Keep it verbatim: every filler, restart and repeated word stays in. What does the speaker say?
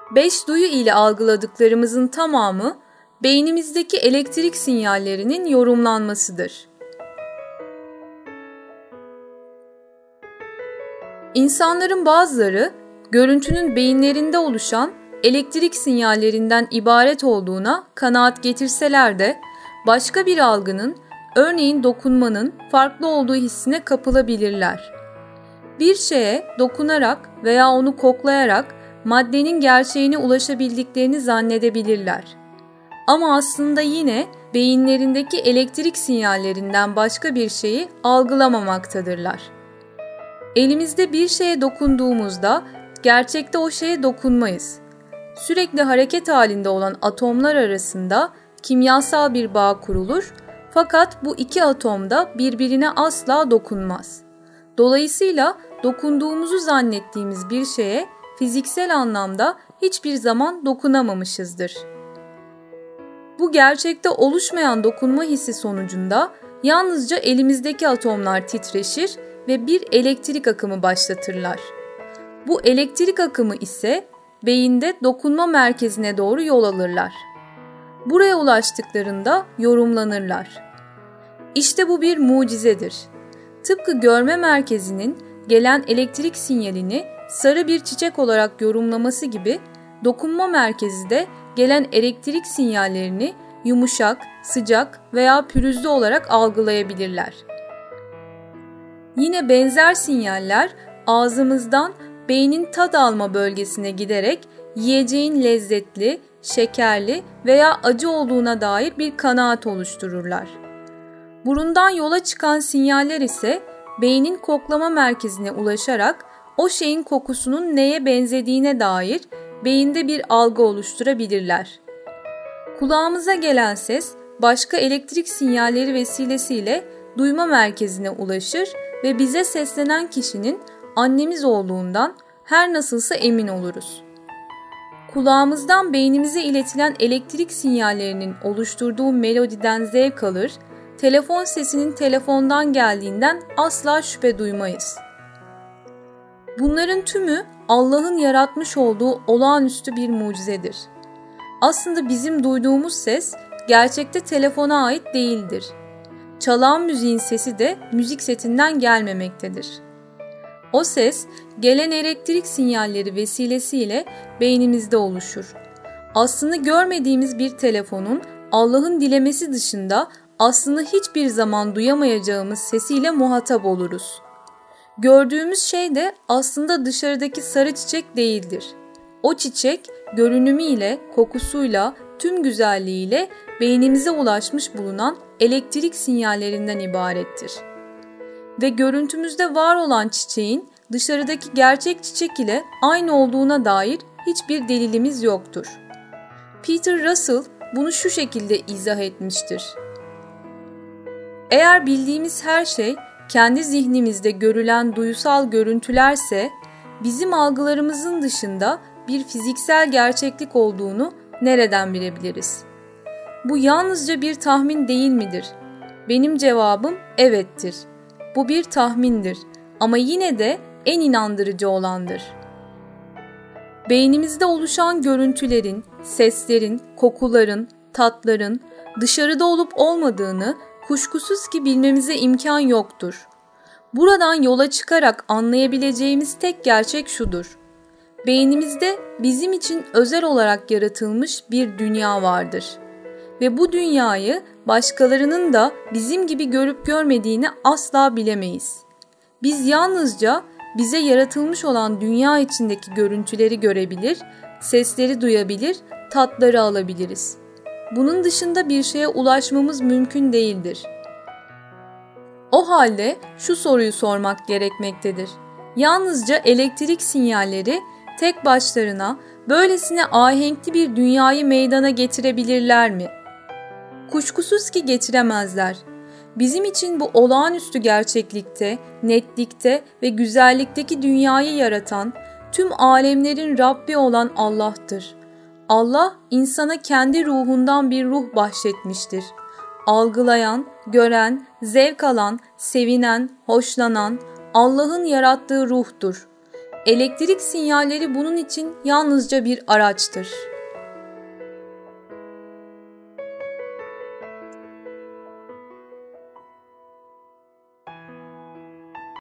Beş duyu ile algıladıklarımızın tamamı beynimizdeki elektrik sinyallerinin yorumlanmasıdır. İnsanların bazıları görüntünün beyinlerinde oluşan elektrik sinyallerinden ibaret olduğuna kanaat getirseler de başka bir algının, örneğin dokunmanın farklı olduğu hissine kapılabilirler. Bir şeye dokunarak veya onu koklayarak maddenin gerçeğine ulaşabildiklerini zannedebilirler. Ama aslında yine beyinlerindeki elektrik sinyallerinden başka bir şeyi algılamamaktadırlar. Elimizde bir şeye dokunduğumuzda gerçekte o şeye dokunmayız. Sürekli hareket halinde olan atomlar arasında kimyasal bir bağ kurulur fakat bu iki atom da birbirine asla dokunmaz. Dolayısıyla dokunduğumuzu zannettiğimiz bir şeye fiziksel anlamda hiçbir zaman dokunamamışızdır. Bu gerçekte oluşmayan dokunma hissi sonucunda yalnızca elimizdeki atomlar titreşir ve bir elektrik akımı başlatırlar. Bu elektrik akımı ise beyinde dokunma merkezine doğru yol alırlar. Buraya ulaştıklarında yorumlanırlar. İşte bu bir mucizedir. Tıpkı görme merkezinin gelen elektrik sinyalini sarı bir çiçek olarak yorumlaması gibi dokunma merkezi de gelen elektrik sinyallerini yumuşak, sıcak veya pürüzlü olarak algılayabilirler. Yine benzer sinyaller ağzımızdan beynin tad alma bölgesine giderek yiyeceğin lezzetli, şekerli veya acı olduğuna dair bir kanaat oluştururlar. Burundan yola çıkan sinyaller ise beynin koklama merkezine ulaşarak o şeyin kokusunun neye benzediğine dair beyinde bir algı oluşturabilirler. Kulağımıza gelen ses başka elektrik sinyalleri vesilesiyle duyma merkezine ulaşır ve bize seslenen kişinin annemiz olduğundan her nasılsa emin oluruz. Kulağımızdan beynimize iletilen elektrik sinyallerinin oluşturduğu melodiden zevk alır, telefon sesinin telefondan geldiğinden asla şüphe duymayız. Bunların tümü Allah'ın yaratmış olduğu olağanüstü bir mucizedir. Aslında bizim duyduğumuz ses gerçekte telefona ait değildir. Çalan müziğin sesi de müzik setinden gelmemektedir. O ses gelen elektrik sinyalleri vesilesiyle beynimizde oluşur. Aslını görmediğimiz bir telefonun Allah'ın dilemesi dışında aslında hiçbir zaman duyamayacağımız sesiyle muhatap oluruz. Gördüğümüz şey de aslında dışarıdaki sarı çiçek değildir. O çiçek görünümüyle, kokusuyla, tüm güzelliğiyle beynimize ulaşmış bulunan elektrik sinyallerinden ibarettir. Ve görüntümüzde var olan çiçeğin dışarıdaki gerçek çiçek ile aynı olduğuna dair hiçbir delilimiz yoktur. Peter Russell bunu şu şekilde izah etmiştir. Eğer bildiğimiz her şey kendi zihnimizde görülen duyusal görüntülerse, bizim algılarımızın dışında bir fiziksel gerçeklik olduğunu nereden bilebiliriz? Bu yalnızca bir tahmin değil midir? Benim cevabım evettir. Bu bir tahmindir ama yine de en inandırıcı olandır. Beynimizde oluşan görüntülerin, seslerin, kokuların, tatların dışarıda olup olmadığını kuşkusuz ki bilmemize imkan yoktur. Buradan yola çıkarak anlayabileceğimiz tek gerçek şudur. Beynimizde bizim için özel olarak yaratılmış bir dünya vardır. Ve bu dünyayı başkalarının da bizim gibi görüp görmediğini asla bilemeyiz. Biz yalnızca bize yaratılmış olan dünya içindeki görüntüleri görebilir, sesleri duyabilir, tatları alabiliriz. Bunun dışında bir şeye ulaşmamız mümkün değildir. O halde şu soruyu sormak gerekmektedir. Yalnızca elektrik sinyalleri tek başlarına böylesine ahenkli bir dünyayı meydana getirebilirler mi? Kuşkusuz ki getiremezler. Bizim için bu olağanüstü gerçeklikte, netlikte ve güzellikteki dünyayı yaratan, tüm alemlerin Rabbi olan Allah'tır. Allah insana kendi ruhundan bir ruh bahşetmiştir. Algılayan, gören, zevk alan, sevinen, hoşlanan Allah'ın yarattığı ruhtur. Elektrik sinyalleri bunun için yalnızca bir araçtır.